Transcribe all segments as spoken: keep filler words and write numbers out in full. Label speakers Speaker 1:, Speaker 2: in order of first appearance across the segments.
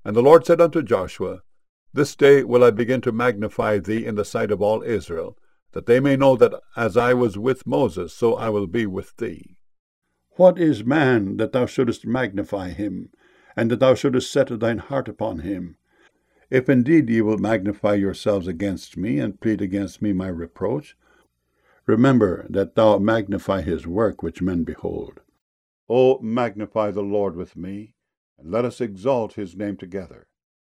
Speaker 1: And the Lord said unto Joshua, This day will I begin to magnify thee in the sight of all Israel, that they may know that as I was with Moses, so I will be with thee.
Speaker 2: What is man, that thou shouldest magnify him, and that thou shouldest set thine heart upon him? If indeed ye will magnify yourselves against me, and plead against me my reproach, remember that thou magnify his work which men behold. O magnify the Lord with me, and let us exalt his name together.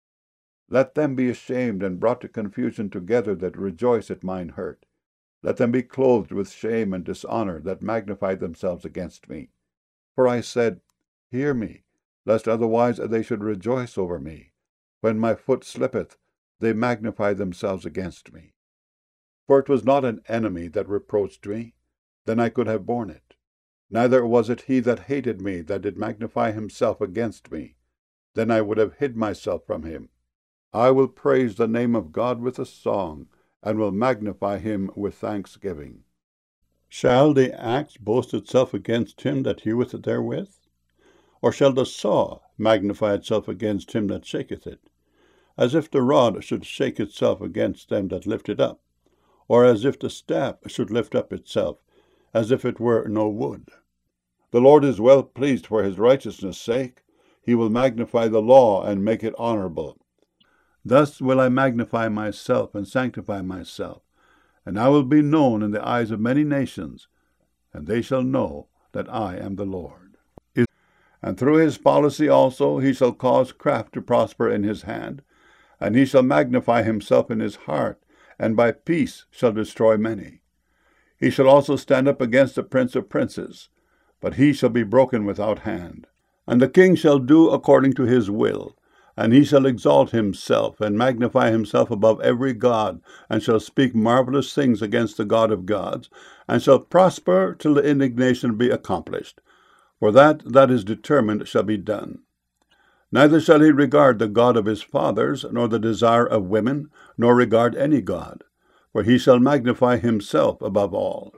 Speaker 2: Let them be ashamed and brought to confusion together that rejoice at mine hurt. Let them be clothed with shame and dishonour that magnify themselves against me. For I said, Hear me, lest otherwise they should rejoice over me. When my foot slippeth, they magnify themselves against me. For it was not an enemy that reproached me, then I could have borne it. Neither was it he that hated me that did magnify himself against me, then I would have hid myself from him. I will praise the name of God with a song, and will magnify him with thanksgiving. Shall the axe boast itself against him that heweth therewith? Or shall the saw magnify itself against him that shaketh it? As if the rod should shake itself against them that lift it up, or as if the staff should lift up itself, as if it were no wood. The Lord is well pleased for his righteousness' sake. He will magnify the law and make it honorable. Thus will I magnify myself and sanctify myself, and I will be known in the eyes of many nations, and they shall know that I am the Lord. And through his policy also he shall cause craft to prosper in his hand, and he shall magnify himself in his heart, and by peace shall destroy many. He shall also stand up against the prince of princes, but he shall be broken without hand. And the king shall do according to his will, and he shall exalt himself, and magnify himself above every god, and shall speak marvelous things against the God of gods, and shall prosper till the indignation be accomplished. For that that is determined shall be done. Neither shall he regard the God of his fathers, nor the desire of women, nor regard any god, for he shall magnify himself above all.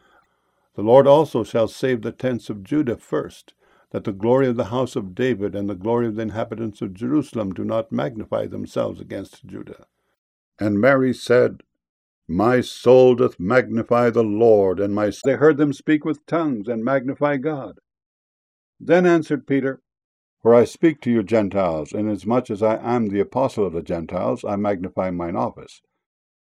Speaker 2: The Lord also shall save the tents of Judah first, that the glory of the house of David and the glory of the inhabitants of Jerusalem do not magnify themselves against Judah. And Mary said, My soul doth magnify the Lord, and my They heard them speak with tongues, and magnify God. Then answered Peter, For I speak to you Gentiles, inasmuch as I am the apostle of the Gentiles, I magnify mine office.